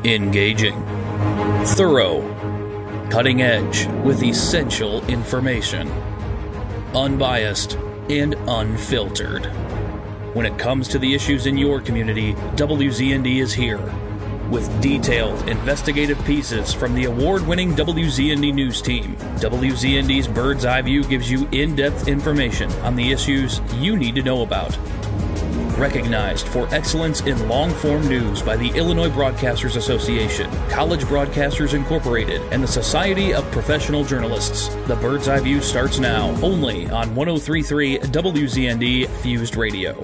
Engaging. Thorough. Cutting edge with essential information. Unbiased and unfiltered. When it comes to the issues in your community, WZND is here. With detailed, investigative pieces from the award-winning WZND News team, WZND's Bird's Eye View gives you in-depth information on the issues you need to know about. Recognized for excellence in long-form news by the Illinois Broadcasters Association, College Broadcasters Incorporated, and the Society of Professional Journalists, the Bird's Eye View starts now, only on 103.3 WZND Fused Radio.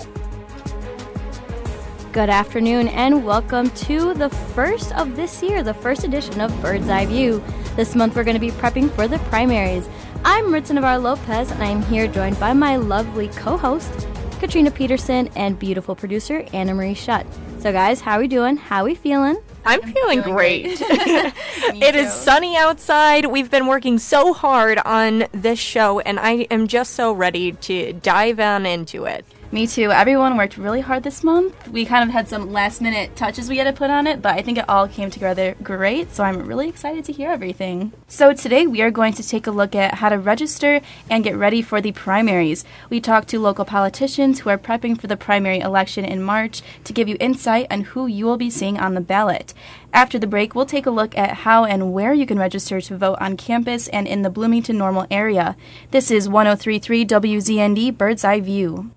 Good afternoon and welcome to the first of this year, the first edition of Bird's Eye View. This month we're going to be prepping for the primaries. I'm Ritza Navarro-Lopez and I'm here joined by my lovely co-host, Katrina Peterson, and beautiful producer, Anna Marie Schutt. So guys, how are we doing? How are we feeling? I'm feeling great. It is sunny outside. We've been working so hard on this show and I am just so ready to dive on into it. Me too. Everyone worked really hard this month. We kind of had some last-minute touches we had to put on it, but I think it all came together great, so I'm really excited to hear everything. So today we are going to take a look at how to register and get ready for the primaries. We talked to local politicians who are prepping for the primary election in March to give you insight on who you will be seeing on the ballot. After the break, we'll take a look at how and where you can register to vote on campus and in the Bloomington Normal area. This is 103.3 WZND Bird's Eye View.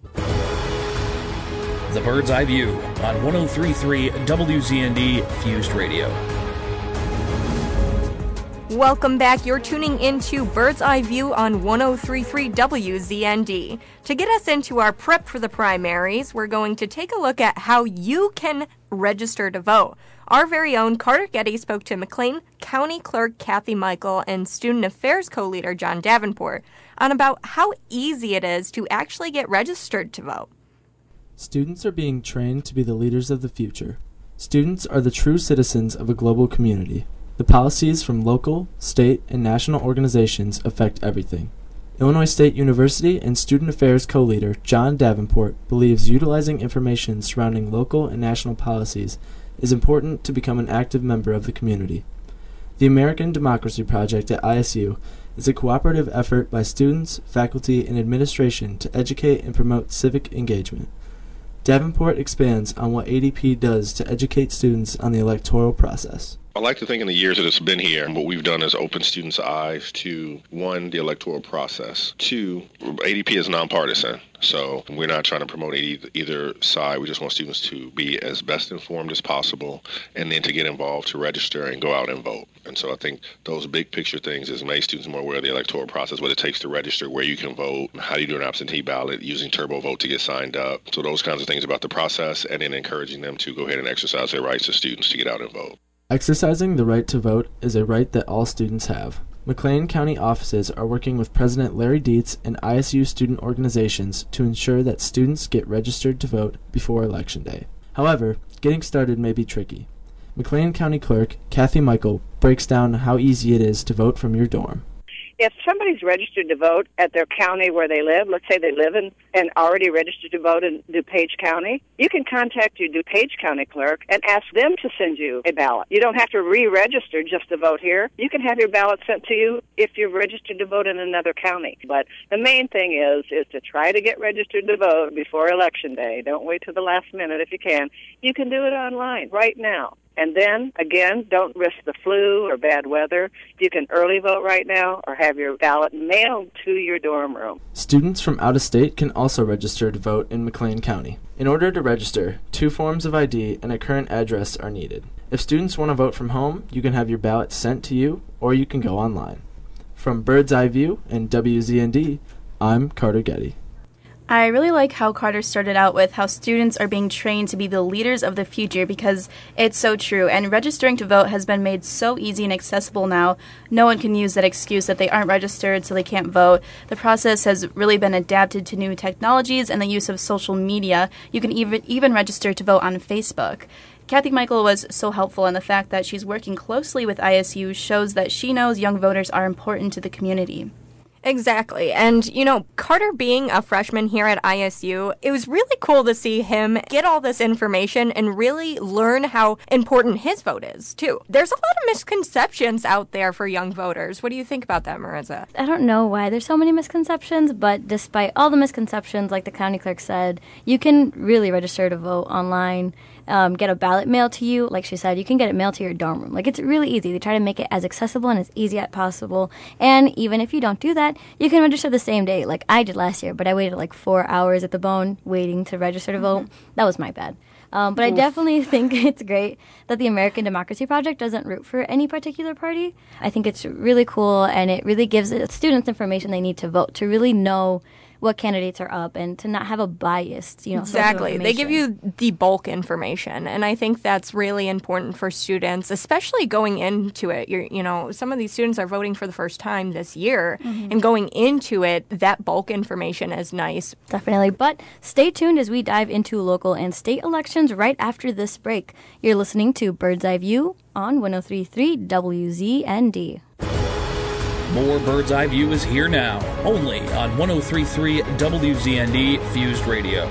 The Bird's Eye View on 103.3 WZND Fused Radio. Welcome back. You're tuning into Bird's Eye View on 103.3 WZND. To get us into our prep for the primaries, we're going to take a look at how you can register to vote. Our very own Carter Getty spoke to McLean County Clerk Kathy Michael and Student Affairs Co-Leader John Davenport on about how easy it is to actually get registered to vote. Students are being trained to be the leaders of the future. Students are the true citizens of a global community. The policies from local, state, and national organizations affect everything. Illinois State University and Student Affairs Co-Leader John Davenport believes utilizing information surrounding local and national policies is important to become an active member of the community. The American Democracy Project at ISU is a cooperative effort by students, faculty, and administration to educate and promote civic engagement. Davenport expands on what ADP does to educate students on the electoral process. I like to think in the years that it's been here, what we've done is open students' eyes to, one, the electoral process. Two, ADP is nonpartisan, so we're not trying to promote either side. We just want students to be as best informed as possible and then to get involved, to register and go out and vote. And so I think those big picture things is make students more aware of the electoral process, what it takes to register, where you can vote, how do you do an absentee ballot, using TurboVote to get signed up. So those kinds of things about the process, and then encouraging them to go ahead and exercise their rights as students to get out and vote. Exercising the right to vote is a right that all students have. McLean County offices are working with President Larry Dietz and ISU student organizations to ensure that students get registered to vote before Election Day. However, getting started may be tricky. McLean County Clerk Kathy Michael breaks down how easy it is to vote from your dorm. If somebody's registered to vote at their county where they live, let's say they live in and already registered to vote in DuPage County, you can contact your DuPage County clerk and ask them to send you a ballot. You don't have to re-register just to vote here. You can have your ballot sent to you if you're registered to vote in another county. But the main thing is to try to get registered to vote before Election Day. Don't wait till the last minute if you can. You can do it online right now. And then, again, don't risk the flu or bad weather. You can early vote right now or have your ballot mailed to your dorm room. Students from out of state can also register to vote in McLean County. In order to register, 2 forms of ID and a current address are needed. If students want to vote from home, you can have your ballot sent to you, or you can go online. From Bird's Eye View and WZND, I'm Carter Getty. I really like how Carter started out with how students are being trained to be the leaders of the future, because it's so true, and registering to vote has been made so easy and accessible now. No one can use that excuse that they aren't registered so they can't vote. The process has really been adapted to new technologies and the use of social media. You can even register to vote on Facebook. Kathy Michael was so helpful, and the fact that she's working closely with ISU shows that she knows young voters are important to the community. Exactly. And, Carter being a freshman here at ISU, it was really cool to see him get all this information and really learn how important his vote is, too. There's a lot of misconceptions out there for young voters. What do you think about that, Marissa? I don't know why there's so many misconceptions, but despite all the misconceptions, like the county clerk said, you can really register to vote online. Get a ballot mailed to you. Like she said, you can get it mailed to your dorm room. Like, it's really easy. They try to make it as accessible and as easy as possible. And even if you don't do that, you can register the same day, like I did last year, but I waited like 4 hours at the Bone waiting to register to vote. That was my bad. But I definitely think it's great that the American Democracy Project doesn't root for any particular party. I think it's really cool, and it really gives students information they need to vote, to really know what candidates are up and to not have a biased, Exactly. They give you the bulk information, and I think that's really important for students, especially going into it. Some of these students are voting for the first time this year, and going into it, that bulk information is nice. Definitely. But stay tuned as we dive into local and state elections right after this break. You're listening to Bird's Eye View on 103.3 WZND. More Bird's Eye View is here now, only on 103.3 WZND Fused Radio.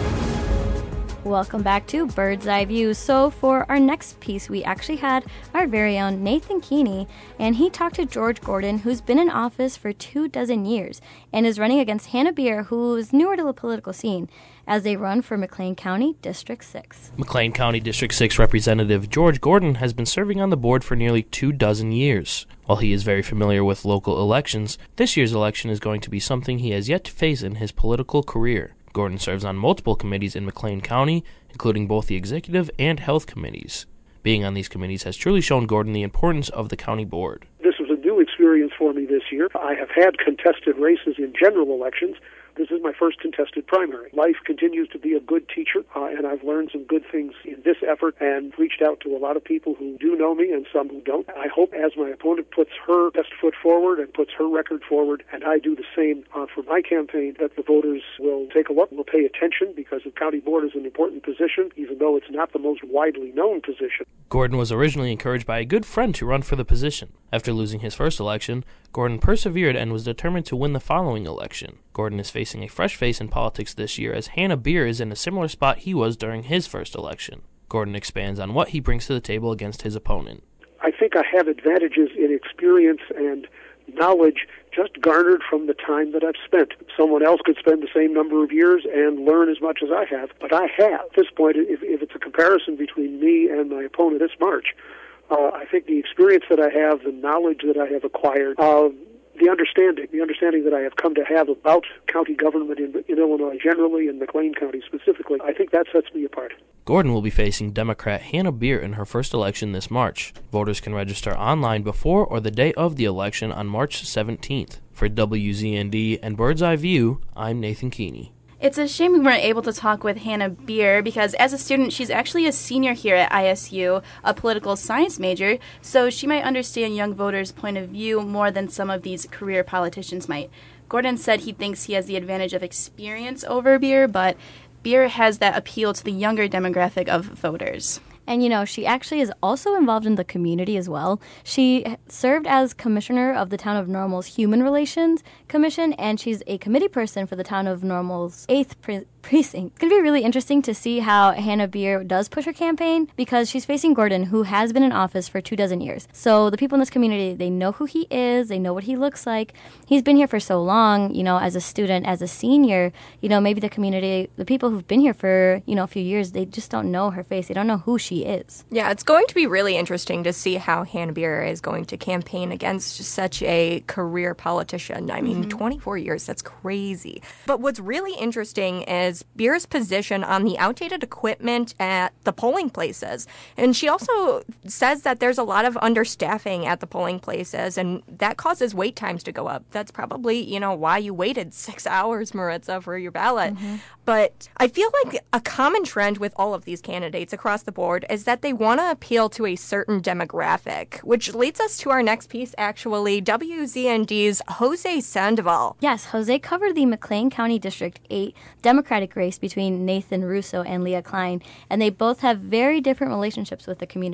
Welcome back to Bird's Eye View. So for our next piece, we actually had our very own Nathan Keeney, and he talked to George Gordon, who's been in office for 24 years and is running against Hannah Beer, who is newer to the political scene, as they run for McLean County District 6. McLean County District 6 Representative George Gordon has been serving on the board for nearly 24 years. While he is very familiar with local elections, this year's election is going to be something he has yet to face in his political career. Gordon serves on multiple committees in McLean County, including both the executive and health committees. Being on these committees has truly shown Gordon the importance of the county board. This was a new experience for me this year. I have had contested races in general elections. This is my first contested primary. Life continues to be a good teacher, and I've learned some good things in this effort and reached out to a lot of people who do know me and some who don't. I hope as my opponent puts her best foot forward and puts her record forward, and I do the same for my campaign, that the voters will take a look, will pay attention, because the county board is an important position, even though it's not the most widely known position. Gordon was originally encouraged by a good friend to run for the position. After losing his first election, Gordon persevered and was determined to win the following election. Gordon is facing a fresh face in politics this year, as Hannah Beer is in a similar spot he was during his first election. Gordon expands on what he brings to the table against his opponent. I think I have advantages in experience and knowledge just garnered from the time that I've spent. Someone else could spend the same number of years and learn as much as I have, but I have. At this point, if it's a comparison between me and my opponent this March, I think the experience that I have, the knowledge that I have acquired, the understanding that I have come to have about county government in Illinois generally and McLean County specifically, I think that sets me apart. Gordon will be facing Democrat Hannah Beer in her first election this March. Voters can register online before or the day of the election on March 17th. For WZND and Bird's Eye View, I'm Nathan Keeney. It's a shame we weren't able to talk with Hannah Beer because as a student, she's actually a senior here at ISU, a political science major, so she might understand young voters' point of view more than some of these career politicians might. Gordon said he thinks he has the advantage of experience over Beer, but Beer has that appeal to the younger demographic of voters. And, she actually is also involved in the community as well. She served as commissioner of the Town of Normal's Human Relations Commission, and she's a committee person for the Town of Normal's 8th Precinct. It's going to be really interesting to see how Hannah Beer does push her campaign, because she's facing Gordon, who has been in office for 24 years. So the people in this community, they know who he is, they know what he looks like. He's been here for so long, as a student, as a senior, maybe the community, the people who've been here for, a few years, they just don't know her face. They don't know who she is. Yeah, it's going to be really interesting to see how Hannah Beer is going to campaign against such a career politician. I mean, 24 years, that's crazy. But what's really interesting is Beer's position on the outdated equipment at the polling places. And she also says that there's a lot of understaffing at the polling places, and that causes wait times to go up. That's probably, why you waited 6 hours, Maritza, for your ballot. But I feel like a common trend with all of these candidates across the board is that they want to appeal to a certain demographic, which leads us to our next piece, actually, WZND's Jose Sandoval. Yes, Jose covered the McLean County District 8 Democratic race between Nathan Russo and Leah Klein, and they both have very different relationships with the community.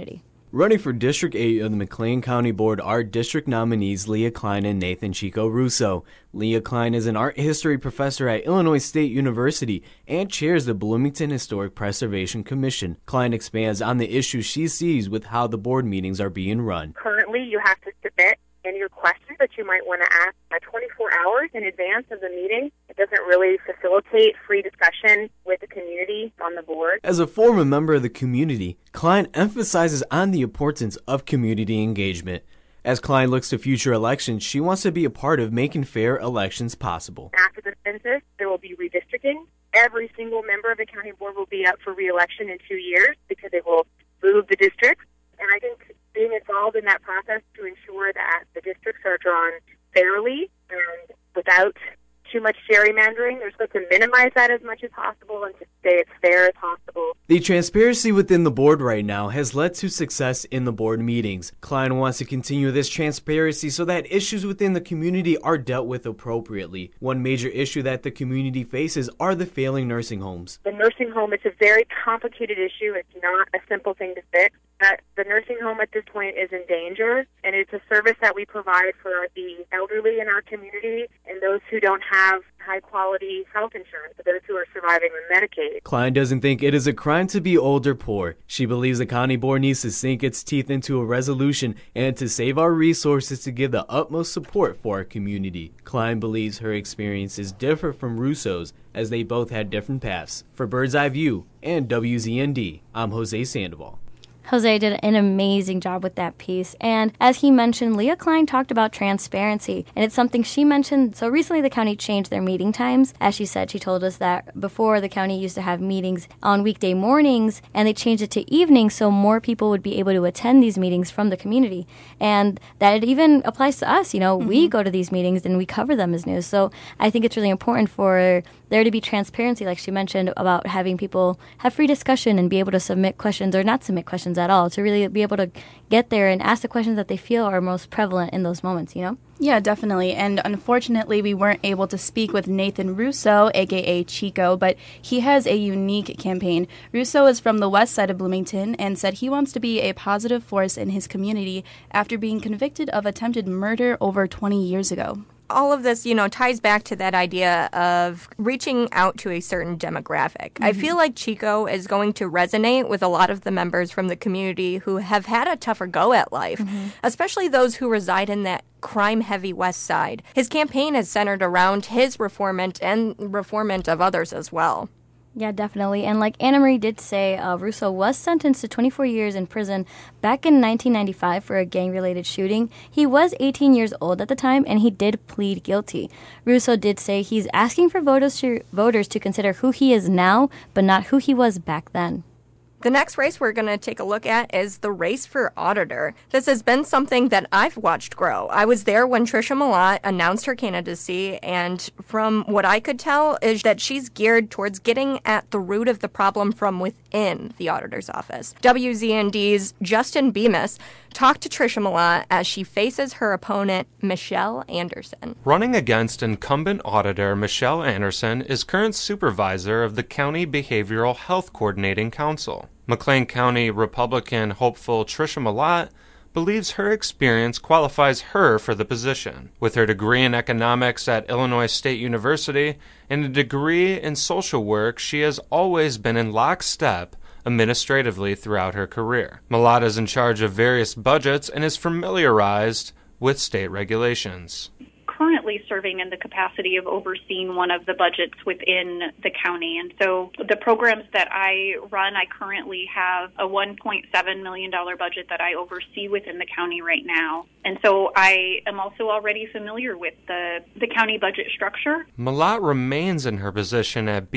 Running for District 8 of the McLean County Board are district nominees Leah Klein and Nathan Chico Russo. Leah Klein is an art history professor at Illinois State University and chairs the Bloomington Historic Preservation Commission. Klein expands on the issues she sees with how the board meetings are being run. Currently, you have to submit any questions that you might want to ask 24 hours in advance of the meeting. It doesn't really facilitate free discussion with the community on the board. As a former member of the community, Klein emphasizes on the importance of community engagement. As Klein looks to future elections, she wants to be a part of making fair elections possible. After the census, there will be redistricting. Every single member of the county board will be up for re-election in 2 years because they will move the districts. And I think being involved in that process to ensure that the districts are drawn fairly and without too much gerrymandering. They're supposed to minimize that as much as possible and to stay as fair as possible. The transparency within the board right now has led to success in the board meetings. Klein wants to continue this transparency so that issues within the community are dealt with appropriately. One major issue that the community faces are the failing nursing homes. The nursing home is a very complicated issue. It's not a simple thing to fix. The nursing home at this point is in danger, and it's a service that we provide for the elderly in our community and those who don't have high-quality health insurance, for those who are surviving on Medicaid. Klein doesn't think it is a crime to be old or poor. She believes the county board needs to sink its teeth into a resolution and to save our resources to give the utmost support for our community. Klein believes her experiences differ from Russo's, as they both had different paths. For Bird's Eye View and WZND, I'm Jose Sandoval. Jose did an amazing job with that piece. And as he mentioned, Leah Klein talked about transparency, and it's something she mentioned. So recently the county changed their meeting times. As she said, she told us that before the county used to have meetings on weekday mornings, and they changed it to evenings so more people would be able to attend these meetings from the community. And that it even applies to us. You know, we go to these meetings and we cover them as news. So I think it's really important for there to be transparency, like she mentioned, about having people have free discussion and be able to submit questions or not submit questions at all, to really be able to get there and ask the questions that they feel are most prevalent in those moments, you know? Yeah, definitely. And unfortunately, we weren't able to speak with Nathan Russo, a.k.a. Chico, but he has a unique campaign. Russo is from the west side of Bloomington and said he wants to be a positive force in his community after being convicted of attempted murder over 20 years ago. All of this, ties back to that idea of reaching out to a certain demographic. I feel like Chico is going to resonate with a lot of the members from the community who have had a tougher go at life, especially those who reside in that crime-heavy West Side. His campaign is centered around his reformment and reformment of others as well. Yeah, definitely. And like Anna Marie did say, Russo was sentenced to 24 years in prison back in 1995 for a gang-related shooting. He was 18 years old at the time, and he did plead guilty. Russo did say he's asking for voters to consider who he is now, but not who he was back then. The next race we're going to take a look at is the race for auditor. This has been something that I've watched grow. I was there when Tricia Malott announced her candidacy, and from what I could tell is that she's geared towards getting at the root of the problem from within the auditor's office. WZND's Justin Bemis talked to Tricia Malott as she faces her opponent, Michelle Anderson. Running against incumbent auditor Michelle Anderson is current supervisor of the County Behavioral Health Coordinating Council. McLean County Republican hopeful Tricia Malott believes her experience qualifies her for the position. With her degree in economics at Illinois State University and a degree in social work, she has always been in lockstep administratively throughout her career. Malott is in charge of various budgets and is familiarized with state regulations. Currently serving in the capacity of overseeing one of the budgets within the county. And so the programs that I run, I currently have a $1.7 million budget that I oversee within the county right now. And so I am also already familiar with the county budget structure. Malott remains in her position at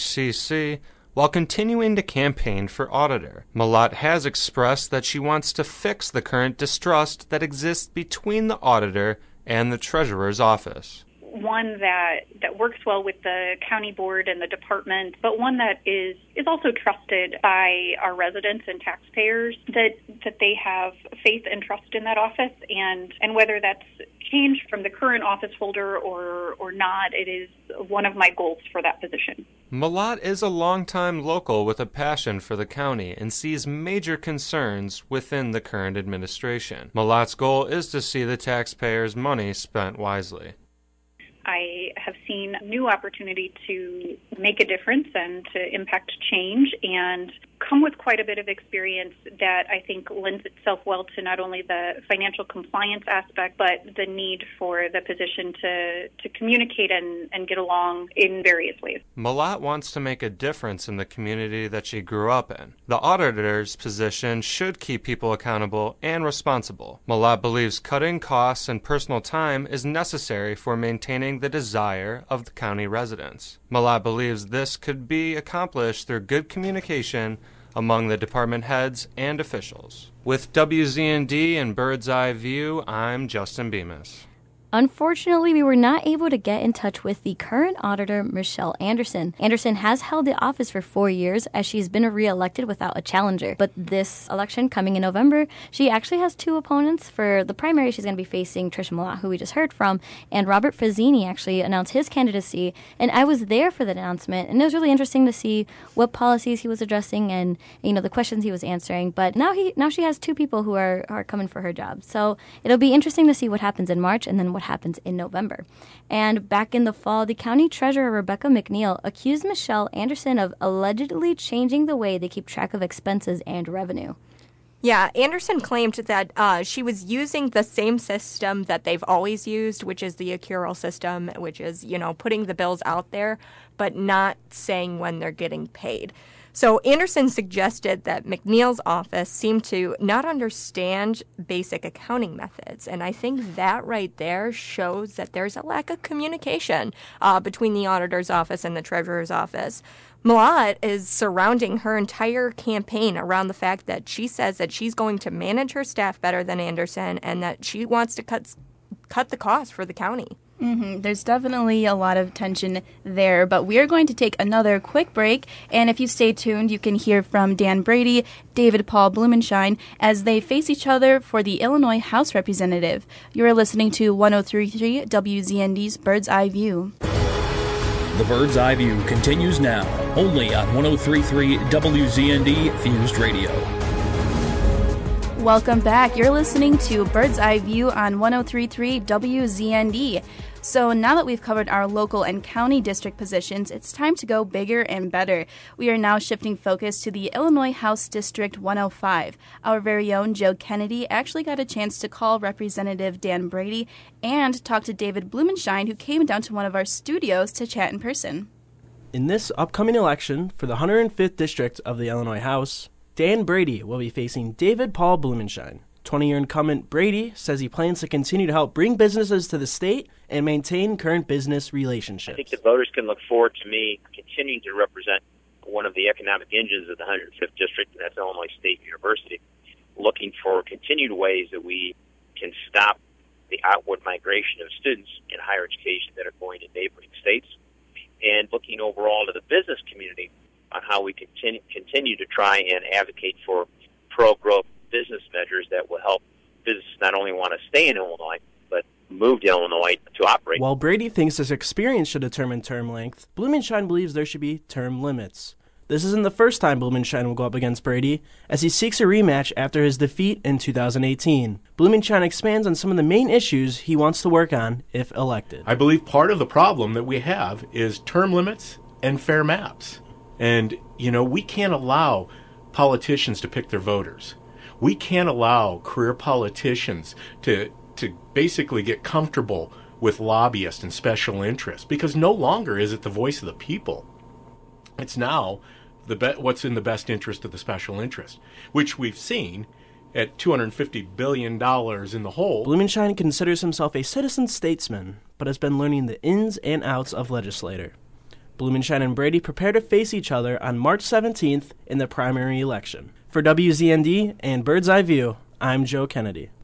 BHCC while continuing to campaign for auditor. Malott has expressed that she wants to fix the current distrust that exists between the auditor and the treasurer's office. One that works well with the county board and the department, but one that is also trusted by our residents and taxpayers, that they have faith and trust in that office, and whether that's change from the current office holder or not, it is one of my goals for that position. Malott is a longtime local with a passion for the county and sees major concerns within the current administration. Malott's goal is to see the taxpayers' money spent wisely. I have seen new opportunity to make a difference and to impact change and come with quite a bit of experience that I think lends itself well to not only the financial compliance aspect, but the need for the position to communicate and get along in various ways. Malott wants to make a difference in the community that she grew up in. The auditor's position should keep people accountable and responsible. Malott believes cutting costs and personal time is necessary for maintaining the desire of the county residents. Malott believes this could be accomplished through good communication among the department heads and officials. With WZND and Bird's Eye View, I'm Justin Bemis. Unfortunately, we were not able to get in touch with the current auditor, Michelle Anderson. Anderson has held the office for 4 years as she's been reelected without a challenger. But this election coming in November, she actually has 2 opponents. For the primary, she's going to be facing Tricia Malott, who we just heard from, and Robert Fazzini actually announced his candidacy. And I was there for the announcement, and it was really interesting to see what policies he was addressing and, you know, the questions he was answering. But now she has 2 people who are coming for her job. So it'll be interesting to see what happens in March and then what happens in November. And back in the fall, the county treasurer, Rebecca McNeil, accused Michelle Anderson of allegedly changing the way they keep track of expenses and revenue. Yeah, Anderson claimed that she was using the same system that they've always used, which is the accrual system, which is, you know, putting the bills out there, but not saying when they're getting paid. So Anderson suggested that McNeil's office seemed to not understand basic accounting methods. And I think that right there shows that there's a lack of communication between the auditor's office and the treasurer's office. Malott is surrounding her entire campaign around the fact that she says that she's going to manage her staff better than Anderson and that she wants to cut the cost for the county. Mm-hmm. There's definitely a lot of tension there, but we are going to take another quick break, and if you stay tuned, you can hear from Dan Brady, David Paul Blumenshine, as they face each other for the Illinois House Representative. You are listening to 103.3 WZND's Bird's Eye View. The Bird's Eye View continues now, only on 103.3 WZND Fused Radio. Welcome back. You're listening to Bird's Eye View on 103.3 WZND. So now that we've covered our local and county district positions, it's time to go bigger and better. We are now shifting focus to the Illinois House District 105. Our very own Joe Kennedy actually got a chance to call Representative Dan Brady and talk to David Blumenshine, who came down to one of our studios to chat in person. In this upcoming election for the 105th District of the Illinois House, Dan Brady will be facing David Paul Blumenshine. 20-year incumbent Brady says he plans to continue to help bring businesses to the state and maintain current business relationships. I think the voters can look forward to me continuing to represent one of the economic engines of the 105th District, and that's Illinois State University, looking for continued ways that we can stop the outward migration of students in higher education that are going to neighboring states, and looking overall to the business community on how we continue to try and advocate for pro-growth business measures that will help businesses not only want to stay in Illinois, but move to Illinois to operate. While Brady thinks this experience should determine term length, Blumenshine believes there should be term limits. This isn't the first time Blumenshine will go up against Brady, as he seeks a rematch after his defeat in 2018. Blumenshine expands on some of the main issues he wants to work on if elected. I believe part of the problem that we have is term limits and fair maps. And, you know, we can't allow politicians to pick their voters. We can't allow career politicians to basically get comfortable with lobbyists and special interests, because no longer is it the voice of the people. It's now what's in the best interest of the special interest, which we've seen at $250 billion in the hole. Blumenshine considers himself a citizen statesman, but has been learning the ins and outs of legislator. Blumenshine and Brady prepare to face each other on March 17th in the primary election. For WZND and Bird's Eye View, I'm Joe Kennedy.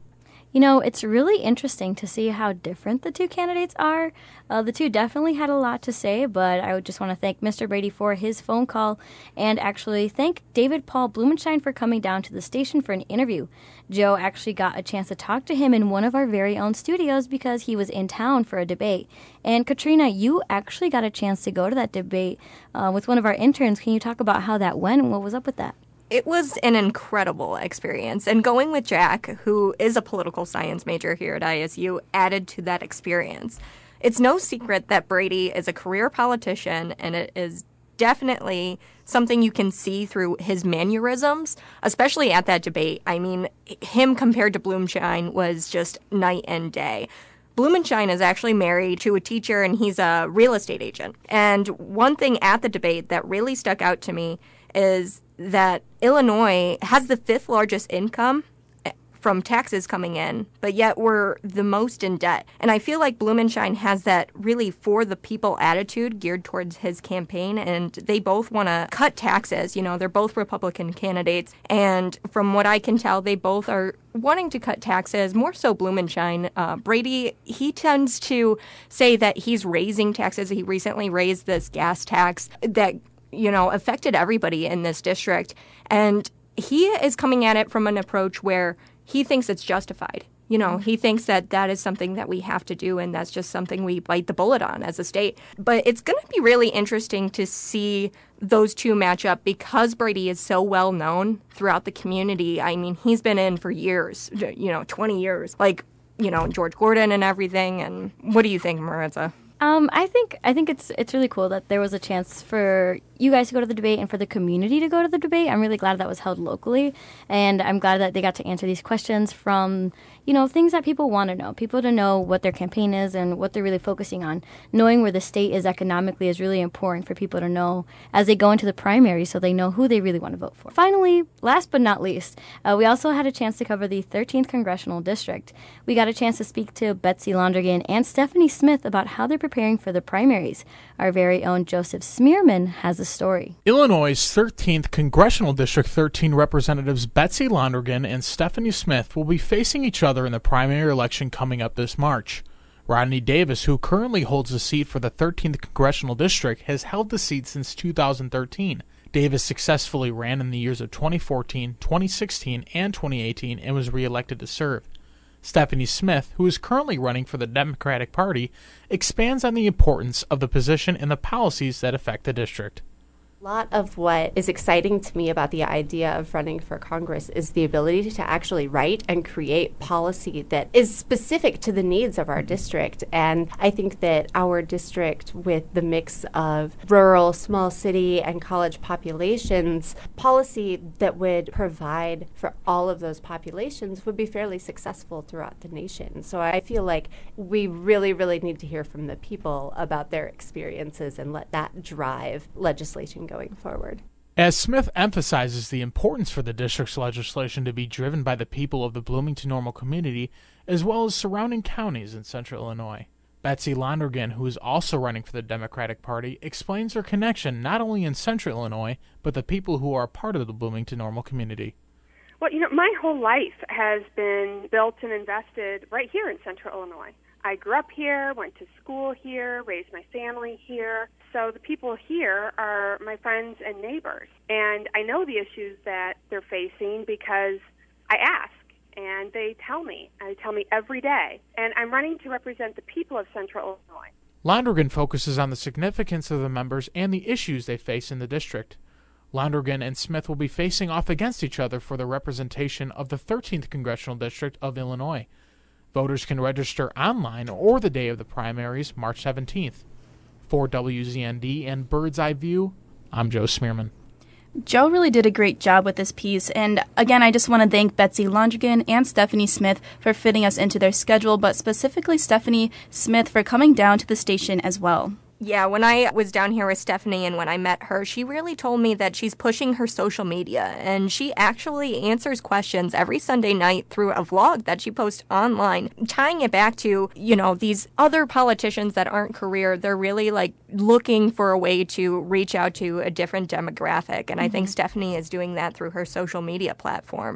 You know, it's really interesting to see how different the two candidates are. The two definitely had a lot to say, but I would just want to thank Mr. Brady for his phone call and actually thank David Paul Blumenshine for coming down to the station for an interview. Joe actually got a chance to talk to him in one of our very own studios because he was in town for a debate. And Katrina, you actually got a chance to go to that debate with one of our interns. Can you talk about how that went and what was up with that? It was an incredible experience, and going with Jack, who is a political science major here at ISU, added to that experience. It's no secret that Brady is a career politician, and it is definitely something you can see through his mannerisms, especially at that debate. I mean, him compared to Blumenshine was just night and day. Blumenshine is actually married to a teacher, and he's a real estate agent. And one thing at the debate that really stuck out to me is that Illinois has the 5th largest income from taxes coming in, but yet we're the most in debt. And I feel like Blumenshine has that really for the people attitude geared towards his campaign, and they both want to cut taxes. You know, they're both Republican candidates, and from what I can tell, they both are wanting to cut taxes, more so Blumenshine. Brady, he tends to say that he's raising taxes. He recently raised this gas tax that affected everybody in this district. And he is coming at it from an approach where he thinks it's justified. He thinks that that is something that we have to do, and that's just something we bite the bullet on as a state. But it's going to be really interesting to see those two match up because Brady is so well known throughout the community. I mean, he's been in for years, 20 years, like, George Gordon and everything. And what do you think, Maritza? I think it's really cool that there was a chance for you guys to go to the debate and for the community to go to the debate. I'm really glad that was held locally, and I'm glad that they got to answer these questions from, things that people want to know. People to know what their campaign is and what they're really focusing on. Knowing where the state is economically is really important for people to know as they go into the primary so they know who they really want to vote for. Finally, last but not least, we also had a chance to cover the 13th Congressional District. We got a chance to speak to Betsy Londrigan and Stephanie Smith about how they're preparing for the primaries. Our very own Joseph Smearman has a story. Illinois' 13th Congressional District 13 representatives Betsy Londrigan and Stephanie Smith will be facing each other in the primary election coming up this March. Rodney Davis, who currently holds the seat for the 13th Congressional District, has held the seat since 2013. Davis successfully ran in the years of 2014, 2016, and 2018 and was reelected to serve. Stephanie Smith, who is currently running for the Democratic Party, expands on the importance of the position and the policies that affect the district. A lot of what is exciting to me about the idea of running for Congress is the ability to actually write and create policy that is specific to the needs of our district. And I think that our district, with the mix of rural, small city, and college populations, policy that would provide for all of those populations would be fairly successful throughout the nation. So I feel like we really, really need to hear from the people about their experiences and let that drive legislation going forward. As Smith emphasizes the importance for the district's legislation to be driven by the people of the Bloomington-Normal community, as well as surrounding counties in central Illinois. Betsy Londrigan, who is also running for the Democratic Party, explains her connection not only in central Illinois, but the people who are part of the Bloomington-Normal community. Well, my whole life has been built and invested right here in central Illinois. I grew up here, went to school here, raised my family here. So the people here are my friends and neighbors. And I know the issues that they're facing because I ask, and they tell me. They tell me every day. And I'm running to represent the people of central Illinois. Londrigan focuses on the significance of the members and the issues they face in the district. Londrigan and Smith will be facing off against each other for the representation of the 13th Congressional District of Illinois. Voters can register online or the day of the primaries, March 17th. For WZND and Bird's Eye View, I'm Joe Smearman. Joe really did a great job with this piece, and again, I just want to thank Betsy Londrigan and Stephanie Smith for fitting us into their schedule, but specifically Stephanie Smith for coming down to the station as well. Yeah, when I was down here with Stephanie and when I met her, she really told me that she's pushing her social media, and she actually answers questions every Sunday night through a vlog that she posts online, tying it back to, these other politicians that aren't career. They're really looking for a way to reach out to a different demographic, and I think Stephanie is doing that through her social media platforms.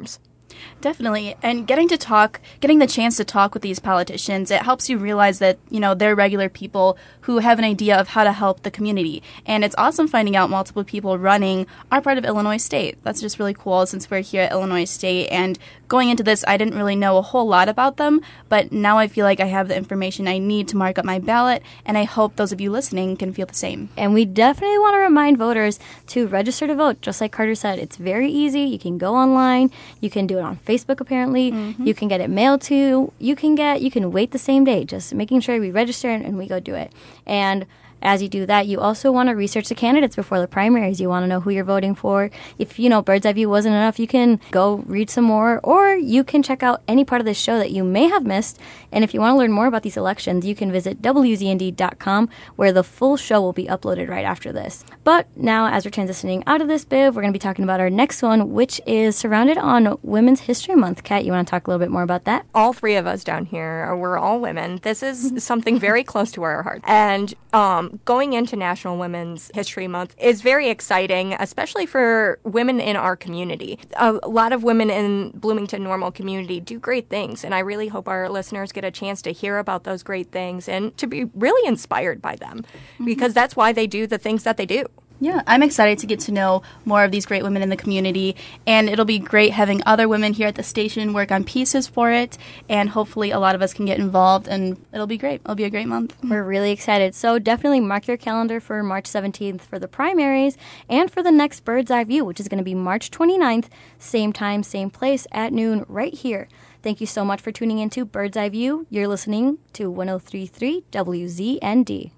Definitely. And getting the chance to talk with these politicians, it helps you realize that, they're regular people who have an idea of how to help the community. And it's awesome finding out multiple people running are part of Illinois State. That's just really cool since we're here at Illinois State. And going into this, I didn't really know a whole lot about them, but now I feel like I have the information I need to mark up my ballot, and I hope those of you listening can feel the same. And we definitely want to remind voters to register to vote. Just like Carter said, it's very easy. You can go online. You can do it on Facebook, apparently. You can get it mailed to you. You can wait the same day, just making sure we register and we go do it. And as you do that, you also want to research the candidates before the primaries. You want to know who you're voting for. If, Bird's Eye View wasn't enough, you can go read some more, or you can check out any part of this show that you may have missed. And if you want to learn more about these elections, you can visit WZND.com, where the full show will be uploaded right after this. But now, as we're transitioning out of this bib, we're going to be talking about our next one, which is surrounded on Women's History Month. Kat, you want to talk a little bit more about that? All three of us down here, we're all women. This is something very close to our hearts. And going into National Women's History Month is very exciting, especially for women in our community. A lot of women in Bloomington Normal community do great things, and I really hope our listeners get a chance to hear about those great things and to be really inspired by them, because that's why they do the things that they do. Yeah, I'm excited to get to know more of these great women in the community, and it'll be great having other women here at the station work on pieces for it, and hopefully a lot of us can get involved, and it'll be great. It'll be a great month. We're really excited. So definitely mark your calendar for March 17th for the primaries and for the next Bird's Eye View, which is going to be March 29th, same time, same place at noon right here. Thank you so much for tuning into Bird's Eye View. You're listening to 103.3 WZND.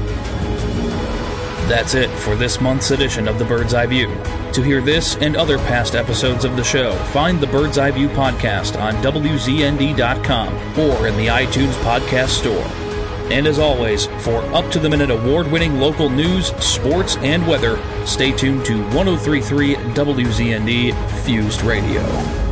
That's it for this month's edition of the Bird's Eye View. To hear this and other past episodes of the show, find the Bird's Eye View podcast on WZND.com or in the iTunes podcast store. And as always, for up-to-the-minute award-winning local news, sports, and weather, stay tuned to 103.3 WZND Fused Radio.